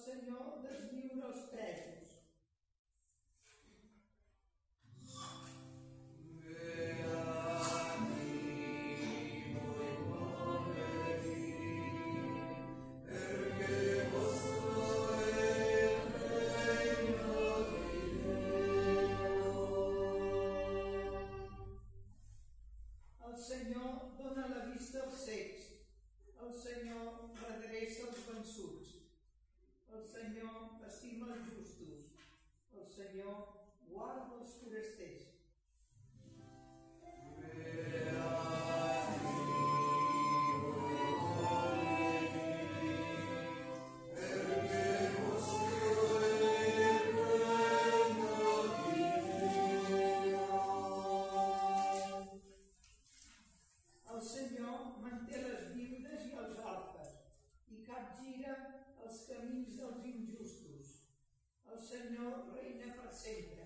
Senyor deslliura els presos. El Senyor dona la vista als cecs. El Senyor redreça els vençuts. El Senyor estima els justos. El Senyor guarda els forasters. El Senyor manté les viudes i els orfes i capgira els camins dels injustos. El Senyor reina per sempre.